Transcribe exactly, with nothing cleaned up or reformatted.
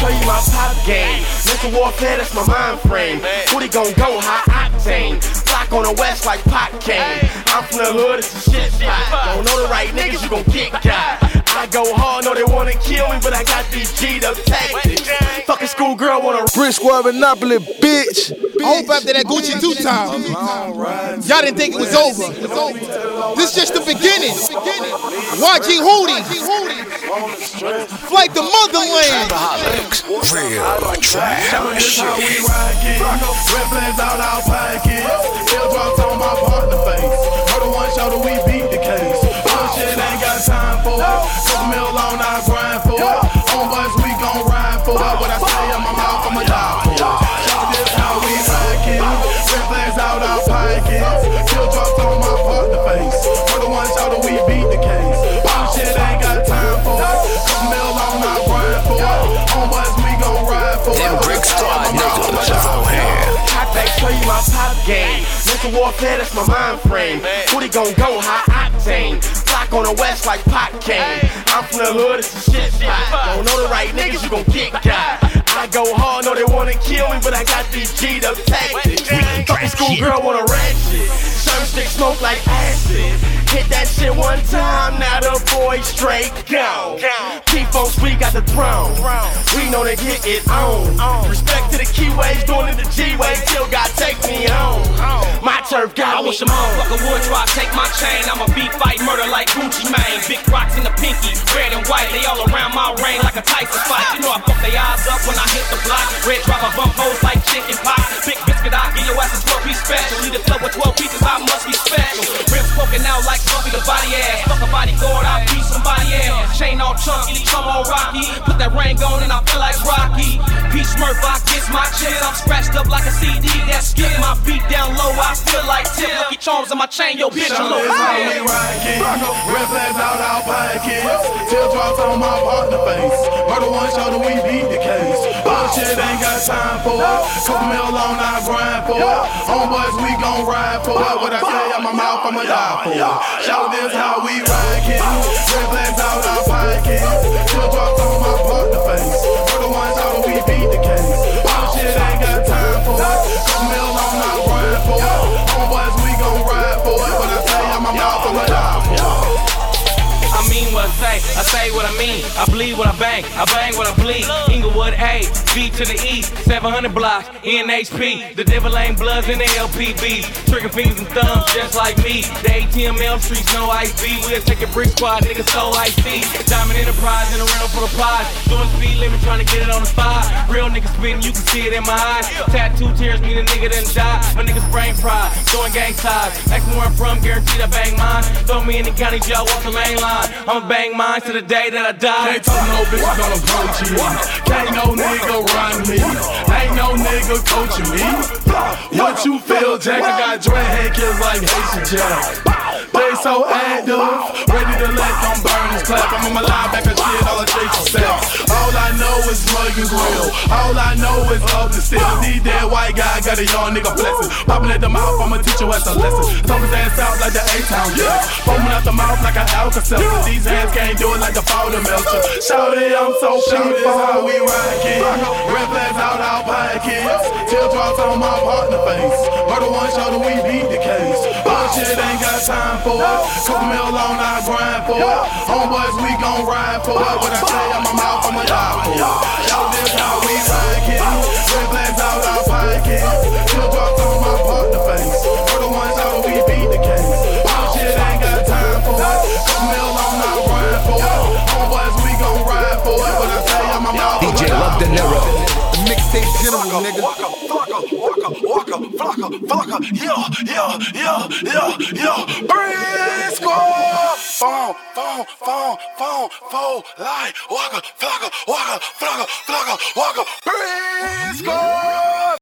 show you my pop game. Mental warfare, that's my mind frame. Booty gon' go high octane. Block on the west like pot cane. I'm from the hood, it's a shit spot. Don't know the right niggas, you gon' get got. I go hard, know they wanna kill me, but I got these G'd up tactics. Fucking schoolgirl wanna Brick Squad Monopoly, bitch. I hope after that Gucci two time, y'all didn't think it was over. This just the beginning. Y G Hootie, Flight to Motherland. Real trap shit. Red flags out our pockets. Still drops on my partner face. Murder one shoulder, we beat the case. Bullshit ain't got time for it. Couple mil on our grind for it. On bus, we gon' ride for it. What I say on my mouth, I'ma die for it. Show this how we rock it. Red flags out our pockets. Still drops on my partner face. Murder one shoulder, we beat the case. Bullshit ain't got time for it. Couple mil on our grind for it. On bus, we gon' ride for it. Them Brick Squad niggas out here. I show you my pop game. Mental warfare, that's my mind frame. Booty gon' go high octane. Block on the west like pot cane. I'm from the hood, it's a shit spot. Don't know the right niggas, you gon' get got. I go hard, know they wanna kill me, but I got these G'd up tactics. Fucking schoolgirl wanna ratchet. Some stick smoke like acid. Hit that shit one time, now the boy straight gone. P-Folks, we got the throne. We know they get it on. Respect to the keyways, doing it the G-way. Still got take me on. My turf got I me wish a motherfucker would try to take my chain. I'm a beat fight murder like Gucci Mane. Big rocks in the pinky, red and white. They all around my ring like a Tyson fight. You know I fuck their eyes up when I hit the block. Red drop, I bump hoes like chicken pox. Big biscuit, I give your ass a twelve piece special. Lead the club with twelve pieces, I must be special. Ribs poking out like Bumpy the body ass. Fuck a bodyguard, I beat somebody ass. Chain all chunky, drum all rocky. Put that ring on and I feel like Rocky. Peach Smurf, I kiss my chin. I'm scratched up like a C D that skip. My beat down low, I feel like Tim. Lucky Charms in my chain, yo bitch, a little we rockin'. Red flags out our pockets. Teardrops on my partner face. Murder one shoulder, we beat the case. Bullshit ain't got time for it. Couple mil on our grind for it. On bus, we gon' ride for it. What I say out my mouth, I'ma die for it. Shout this how we rockin'. Red flags out our pockets. Teardrops on my partner face. Murder one shoulder, we beat the case. Bullshit ain't got time for it. Couple mil on our grind for it. On bus, we gon' ride for it. What I say out my mouth, I'ma die for it. I mean what I say, I say what I mean. I bleed what I bang, I bang what I bleed. Inglewood A, B to the E, seven hundred blocks, N H P. The devil ain't bloods in the L P Bs. Trigger fingers and thumbs just like me. The A T M L streets, no ice B. We'll take a brick squad, niggas so icy. Diamond Enterprise in the rental for the prize. Doing speed limit, trying to get it on the spot. Real niggas spitting, you can see it in my eyes. Tattoo tears mean a nigga done die. My niggas brain fried, throwing gang ties. Ask me where I'm from, guaranteed I bang mine. Throw me in the county jail, walk the main line. I'ma bang mine to the day that I die. Can't talk no bitches on approach you. Can't no nigga run me. Ain't no nigga coaching me. What you feel, Jack? I got dreadhead kills like Haitian Jack. They so active, ready to let them burners clap. I'm on my line back and shit, all I chase is sex. All I know is mug and grill. All I know is up the still. These dead white guy got a young nigga blessing. Popping at the mouth, I'ma teach you as a lesson. Talk his ass out like the A-Town, yeah. Foaming out the mouth like an Alka-Seltzer. These hands can't do it like the powder melter. Shout it, I'm so shout this how we rockin'. Red flags out our pockets. Teardrops on my partner face. Murder one shoulder, we beat the case. Bullshit ain't got time for it. Couple mil on our grind for it. On bus, we gon' ride for it. What I say out my mouth, I'ma die for it. Shout this how we rockin'. Red flags out our pockets. Teardrops on my partner face. Murder one shoulder, we beat the case. Bullshit ain't got time for it. Couple mil on our grind for it. On bus, we gon' ride for it. What I say out my mouth, D J Love De Niro. The mixtape general, nigga. Waka, waka, waka, waka, flocka, flocka, yeah, yeah, yeah, yeah, yeah. Brick Squad. Phone, phone, phone, phone, phone, lie, waka, flocka, waka, flocka, flocka, waka. Brick Squad.